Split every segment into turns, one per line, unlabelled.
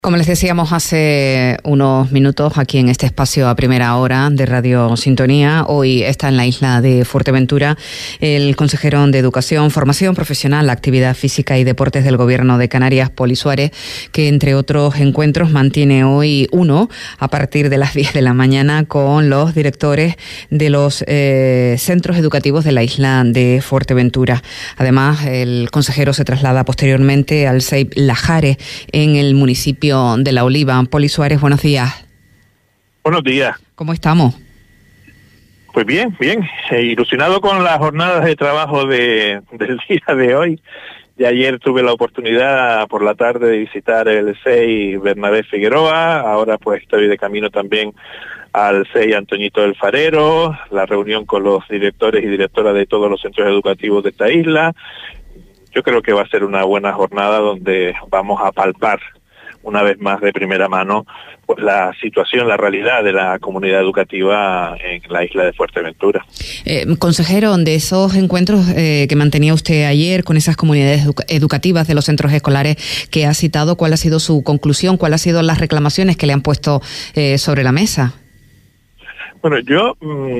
Como les decíamos hace unos minutos aquí en este espacio a primera hora de Radio Sintonía, hoy está en la isla de Fuerteventura el consejero de Educación, Formación Profesional, Actividad Física y Deportes del Gobierno de Canarias, Poli Suárez, que entre otros encuentros mantiene hoy uno a partir de las 10 de la mañana con los directores de los centros educativos de la isla de Fuerteventura. Además, el consejero se traslada posteriormente al CEIP Lajares en el municipio de La Oliva. Poli Suárez, buenos días.
Buenos días.
¿Cómo estamos?
Pues bien, ilusionado con las jornadas de trabajo del día de hoy. Y ayer tuve la oportunidad por la tarde de visitar el CEI Bernabé Figueroa, ahora pues estoy de camino también al CEI Antoñito del Farero, la reunión con los directores y directoras de todos los centros educativos de esta isla. Yo creo que va a ser una buena jornada donde vamos a palpar una vez más de primera mano pues la situación, la realidad de la comunidad educativa en la isla de Fuerteventura.
Consejero, de esos encuentros que mantenía usted ayer con esas comunidades educativas de los centros escolares que ha citado, ¿cuál ha sido su conclusión? ¿Cuáles han sido las reclamaciones que le han puesto sobre la mesa?
Bueno, yo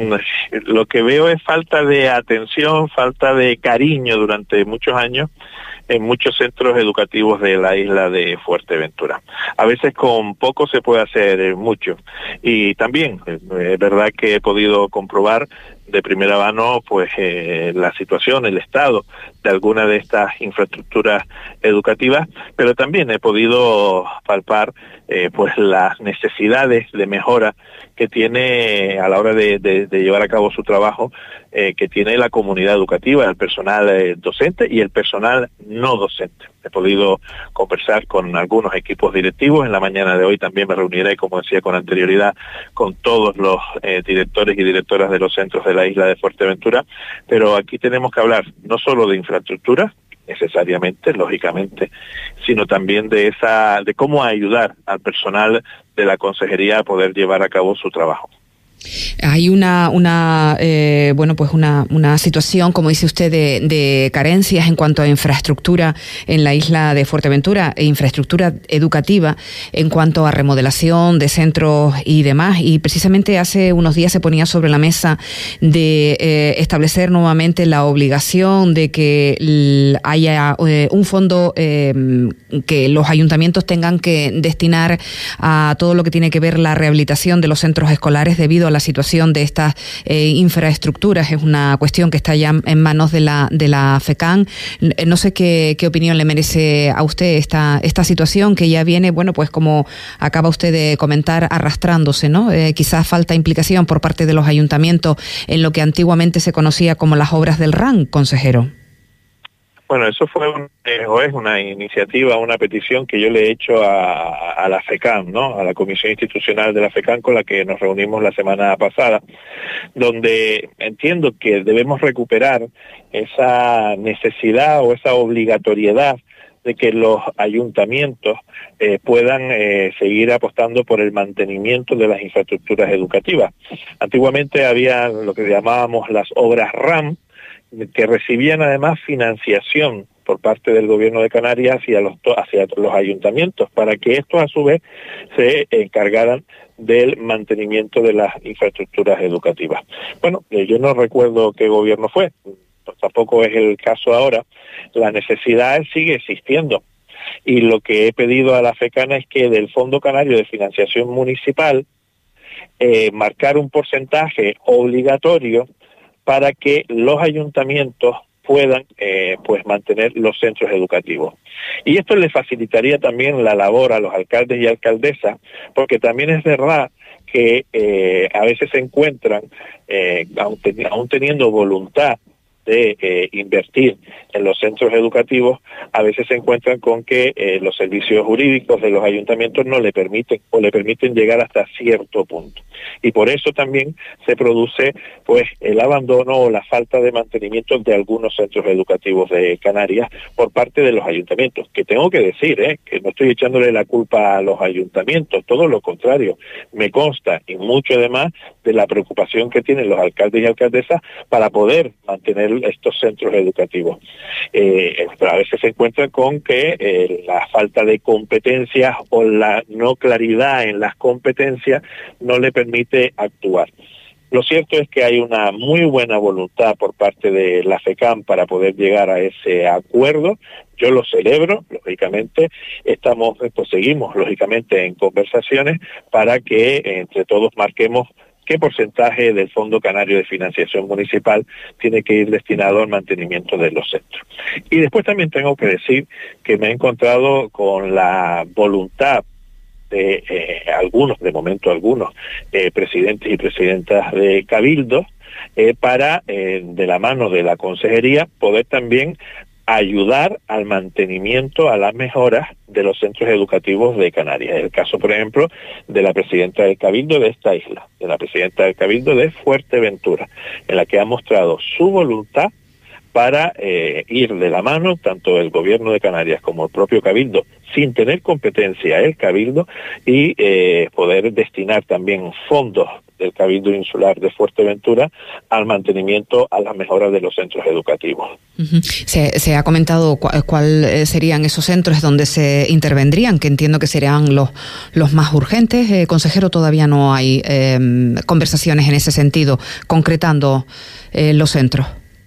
lo que veo es falta de atención, falta de cariño durante muchos años en muchos centros educativos de la isla de Fuerteventura. A veces con poco se puede hacer mucho. Y también es verdad que he podido comprobar de primera mano pues la situación, el estado de algunas de estas infraestructuras educativas, pero también he podido palpar pues las necesidades de mejora que tiene a la hora de llevar a cabo su trabajo, que tiene la comunidad educativa, el personal docente y el personal no docente. He podido conversar con algunos equipos directivos. En la mañana de hoy también me reuniré, como decía con anterioridad, con todos los directores y directoras de los centros de la isla de Fuerteventura. Pero aquí tenemos que hablar no solo de infraestructura, necesariamente, lógicamente, sino también de cómo ayudar al personal de la consejería a poder llevar a cabo su trabajo.
Hay una situación, como dice usted, de carencias en cuanto a infraestructura en la isla de Fuerteventura, e infraestructura educativa en cuanto a remodelación de centros y demás. Y precisamente hace unos días se ponía sobre la mesa de establecer nuevamente la obligación de que haya un fondo que los ayuntamientos tengan que destinar a todo lo que tiene que ver la rehabilitación de los centros escolares debido a la situación de estas infraestructuras. Es una cuestión que está ya en manos de la FECAN. No sé qué opinión le merece a usted esta situación que ya viene, bueno, pues como acaba usted de comentar, arrastrándose, ¿no? Quizás falta implicación por parte de los ayuntamientos en lo que antiguamente se conocía como las obras del RAN, consejero.
Bueno, eso fue es una iniciativa, una petición que yo le he hecho a la FECAN, ¿no? A la Comisión Institucional de la FECAN, con la que nos reunimos la semana pasada, donde entiendo que debemos recuperar esa necesidad o esa obligatoriedad de que los ayuntamientos puedan seguir apostando por el mantenimiento de las infraestructuras educativas. Antiguamente había lo que llamábamos las obras RAM, que recibían además financiación por parte del gobierno de Canarias hacia los ayuntamientos, para que estos a su vez se encargaran del mantenimiento de las infraestructuras educativas. Bueno, yo no recuerdo qué gobierno fue, tampoco es el caso ahora. La necesidad sigue existiendo. Y lo que he pedido a la FECAN es que del Fondo Canario de Financiación Municipal marcar un porcentaje obligatorio para que los ayuntamientos puedan pues mantener los centros educativos. Y esto le facilitaría también la labor a los alcaldes y alcaldesas, porque también es verdad que a veces se encuentran, aún teniendo voluntad de invertir en los centros educativos, a veces se encuentran con que los servicios jurídicos de los ayuntamientos no le permiten o le permiten llegar hasta cierto punto. Y por eso también se produce pues el abandono o la falta de mantenimiento de algunos centros educativos de Canarias por parte de los ayuntamientos, que tengo que decir que no estoy echándole la culpa a los ayuntamientos, todo lo contrario, me consta y mucho además de la preocupación que tienen los alcaldes y alcaldesas para poder mantener estos centros educativos. Pero a veces se encuentran con que la falta de competencias o la no claridad en las competencias no le permite actuar. Lo cierto es que hay una muy buena voluntad por parte de la FECAM para poder llegar a ese acuerdo. Yo lo celebro, lógicamente. Seguimos, lógicamente, en conversaciones para que entre todos marquemos qué porcentaje del Fondo Canario de Financiación Municipal tiene que ir destinado al mantenimiento de los centros. Y después también tengo que decir que me he encontrado con la voluntad de algunos presidentes y presidentas de Cabildo para, de la mano de la Consejería, poder también ayudar al mantenimiento, a las mejoras de los centros educativos de Canarias. El caso, por ejemplo, de la presidenta del Cabildo de esta isla, de la presidenta del Cabildo de Fuerteventura, en la que ha mostrado su voluntad para ir de la mano, tanto el gobierno de Canarias como el propio Cabildo, sin tener competencia el Cabildo, y poder destinar también fondos del Cabildo Insular de Fuerteventura al mantenimiento, a las mejoras de los centros educativos.
Uh-huh. Se ha comentado cuáles serían esos centros donde se intervendrían, que entiendo que serían los más urgentes. Consejero, todavía no hay conversaciones en ese sentido, concretando los centros.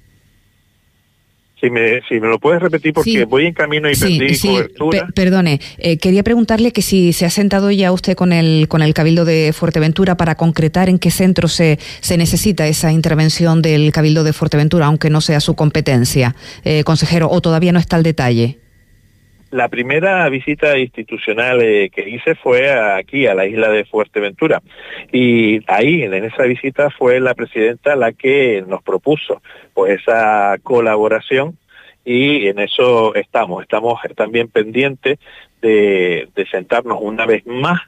Si me lo puedes repetir, porque sí, voy en camino y perdí cobertura.
Perdone, quería preguntarle que si se ha sentado ya usted con el Cabildo de Fuerteventura para concretar en qué centro se necesita esa intervención del Cabildo de Fuerteventura, aunque no sea su competencia, consejero, o todavía no está el detalle.
La primera visita institucional que hice fue aquí, a la isla de Fuerteventura, y ahí, en esa visita, fue la presidenta la que nos propuso pues esa colaboración, y en eso estamos también pendientes de sentarnos una vez más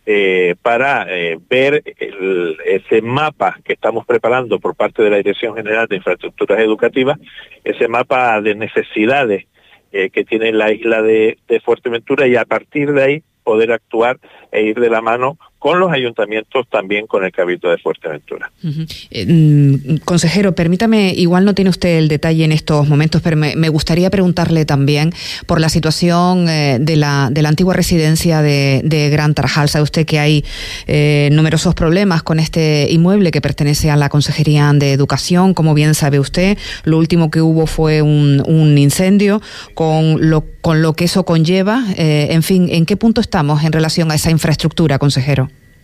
para ver ese mapa que estamos preparando por parte de la Dirección General de Infraestructuras Educativas, ese mapa de necesidades que tiene la isla de Fuerteventura, y a partir de ahí poder actuar e ir de la mano con los ayuntamientos, también con el Cabildo de Fuerteventura.
Uh-huh. Consejero, permítame, igual no tiene usted el detalle en estos momentos, pero me gustaría preguntarle también por la situación de la antigua residencia de Gran Tarajal. Sabe usted que hay numerosos problemas con este inmueble que pertenece a la Consejería de Educación. Como bien sabe usted, lo último que hubo fue un incendio, con lo que eso conlleva. En fin, ¿en qué punto estamos en relación a esa infraestructura, consejero?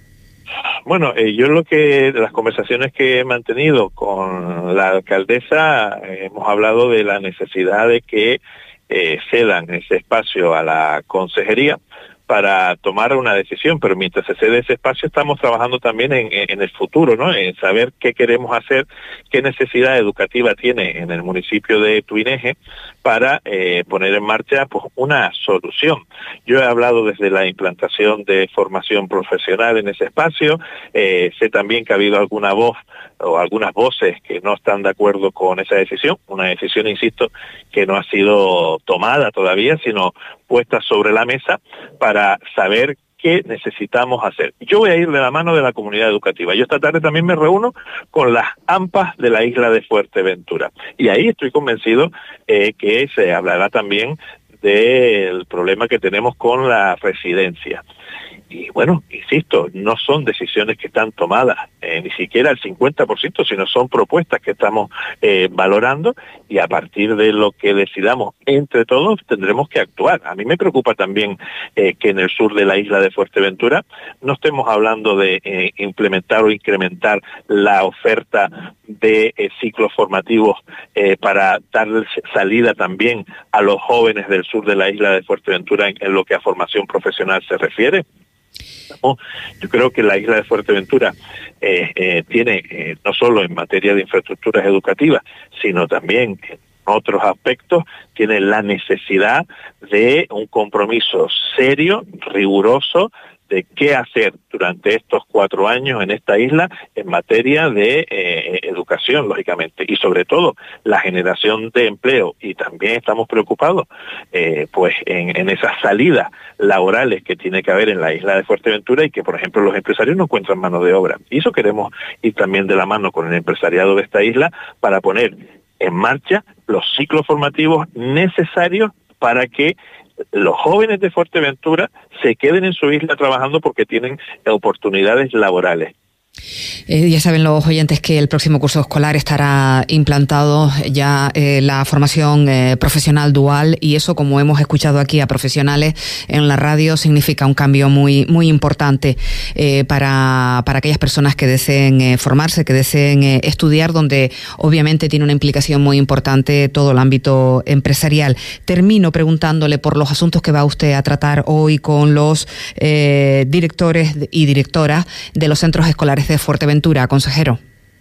Bueno, yo las conversaciones que he mantenido con la alcaldesa, hemos hablado de la necesidad de que cedan ese espacio a la consejería para tomar una decisión, pero mientras se cede ese espacio estamos trabajando también en el futuro, ¿no? En saber qué queremos hacer, qué necesidad educativa tiene en el municipio de Tuineje para poner en marcha pues una solución. Yo he hablado desde la implantación de formación profesional en ese espacio, sé también que ha habido alguna voz o algunas voces que no están de acuerdo con esa decisión, una decisión, insisto, que no ha sido tomada todavía, sino puesta sobre la mesa para saber qué necesitamos hacer. Yo voy a ir de la mano de la comunidad educativa. Yo esta tarde también me reúno con las AMPAs de la isla de Fuerteventura, y ahí estoy convencido que se hablará también del problema que tenemos con la residencia. Y bueno, insisto, no son decisiones que están tomadas, ni siquiera el 50%, sino son propuestas que estamos valorando, y a partir de lo que decidamos entre todos tendremos que actuar. A mí me preocupa también que en el sur de la isla de Fuerteventura no estemos hablando de implementar o incrementar la oferta de ciclos formativos para dar salida también a los jóvenes del sur de la isla de Fuerteventura en lo que a formación profesional se refiere. No, yo creo que la isla de Fuerteventura tiene, no solo en materia de infraestructuras educativas, sino también en otros aspectos, tiene la necesidad de un compromiso serio, riguroso, de qué hacer durante estos 4 años en esta isla en materia de educación, lógicamente, y sobre todo la generación de empleo. Y también estamos preocupados pues en esas salidas laborales que tiene que haber en la isla de Fuerteventura, y que, por ejemplo, los empresarios no encuentran mano de obra. Y eso queremos ir también de la mano con el empresariado de esta isla para poner en marcha los ciclos formativos necesarios para que los jóvenes de Fuerteventura se queden en su isla trabajando porque tienen oportunidades laborales.
Ya saben los oyentes que el próximo curso escolar estará implantado ya la formación profesional dual, y eso, como hemos escuchado aquí a profesionales en la radio, significa un cambio muy importante para aquellas personas que deseen formarse, que deseen estudiar, donde obviamente tiene una implicación muy importante todo el ámbito empresarial. Termino preguntándole por los asuntos que va usted a tratar hoy con los directores y directoras de los centros escolares de Fuerteventura, consejero.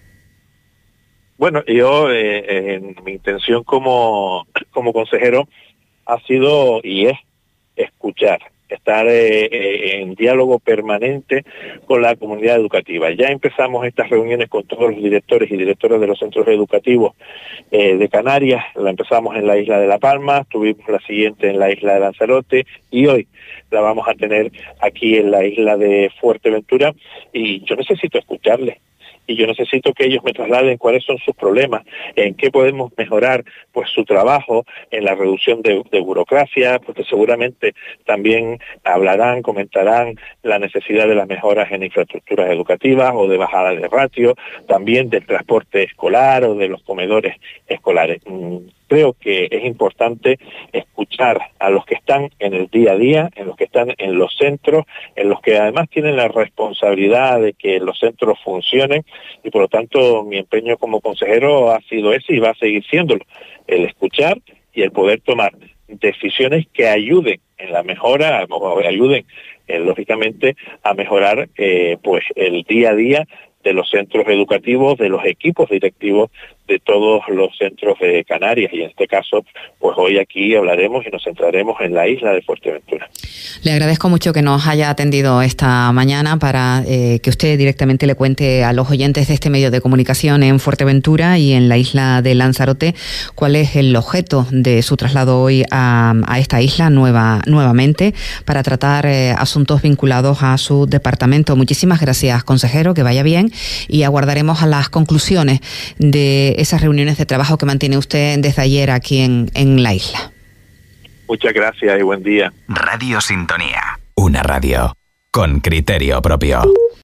Bueno, yo mi intención como consejero ha sido y es escuchar, estar en diálogo permanente con la comunidad educativa. Ya empezamos estas reuniones con todos los directores y directoras de los centros educativos de Canarias. La empezamos en la isla de La Palma, tuvimos la siguiente en la isla de Lanzarote y hoy la vamos a tener aquí en la isla de Fuerteventura, y yo necesito escucharles. Y yo necesito que ellos me trasladen cuáles son sus problemas, en qué podemos mejorar pues su trabajo, en la reducción de burocracia, porque seguramente también hablarán, comentarán la necesidad de las mejoras en infraestructuras educativas o de bajada de ratio, también del transporte escolar o de los comedores escolares. Creo que es importante escuchar a los que están en el día a día, en los que están en los centros, en los que además tienen la responsabilidad de que los centros funcionen, y por lo tanto mi empeño como consejero ha sido ese y va a seguir siéndolo, el escuchar y el poder tomar decisiones que ayuden en la mejora, o ayuden lógicamente a mejorar pues el día a día de los centros educativos, de los equipos directivos de todos los centros de Canarias, y en este caso, pues hoy aquí hablaremos y nos centraremos en la isla de Fuerteventura.
Le agradezco mucho que nos haya atendido esta mañana para que usted directamente le cuente a los oyentes de este medio de comunicación en Fuerteventura y en la isla de Lanzarote cuál es el objeto de su traslado hoy a esta isla nuevamente para tratar asuntos vinculados a su departamento. Muchísimas gracias, consejero, que vaya bien, y aguardaremos a las conclusiones de esas reuniones de trabajo que mantiene usted desde ayer aquí en la isla.
Muchas gracias y buen día.
Radio Sintonía, una radio con criterio propio.